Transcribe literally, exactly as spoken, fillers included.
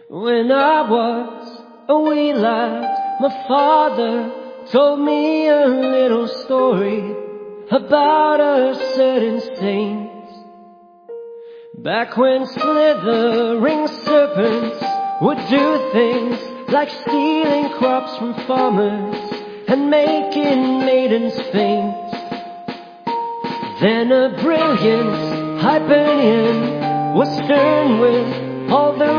When I was a wee lad, my father told me a little story about a certain saint. Back when slithering serpents would do things like stealing crops from farmers and making maidens faint. Then a brilliant Hibernian was stern with all the